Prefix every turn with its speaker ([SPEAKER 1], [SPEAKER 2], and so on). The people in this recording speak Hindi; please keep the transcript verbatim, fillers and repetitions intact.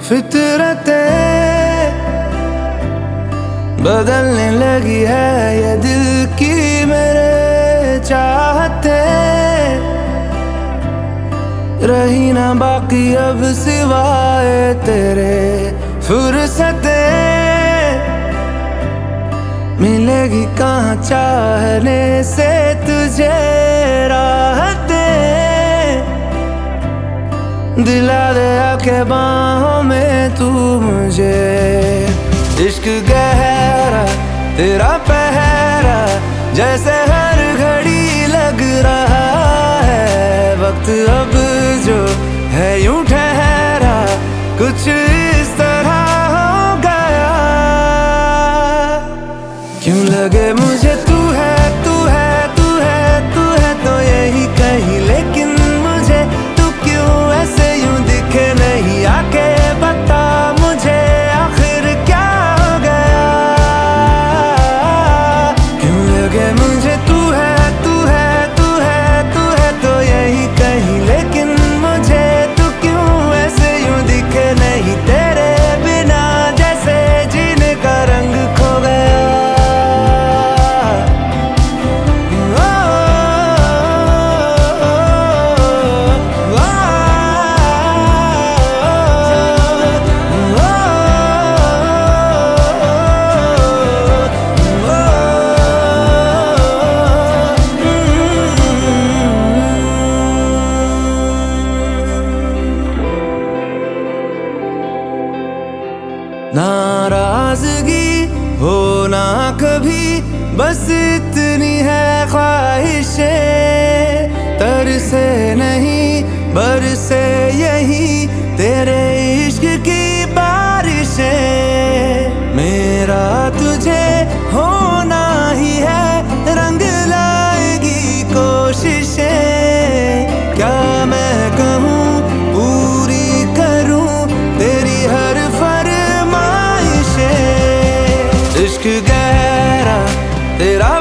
[SPEAKER 1] फितरतें बदलने लगी है ये दिल की मेरे चाहते, रही ना बाकी अब सिवाय तेरे फुर्सतें। मिलेगी कहाँ चाहने से तुझे राहतें, दिला दे आके बाहों में तू मुझे। इश्क गहरा तेरा पहरा जैसे हर घड़ी लग रहा है, वक्त अब जो है यूं ठहरा कुछ इस तरह हो गया। क्यों लगे मुझे तू है तू है तू है तू है तो यही कहीं, लेकिन मुझे तू क्यों ऐसे यूं दिखे नहीं। आके बता मुझे आखिर क्या हो गया। क्यों लगे मुझे तू है तू है तू है तू है तो यही कहीं, लेकिन मुझे तू क्यों ऐसे यूं दिखे नहीं। तेरे बिना जैसे जीने का रंग खो गया। नाराजगी हो ना कभी, बस इतनी है ख्वाहिशें। तरसे नहीं बरसे यही तेरे इश्क की बारिशें। मेरा तुझे होना ही है रंग लाएगी कोशिशें। क्या मैं कहूँ पूरी करूँ तेरी हर इश्क गहरा तेरा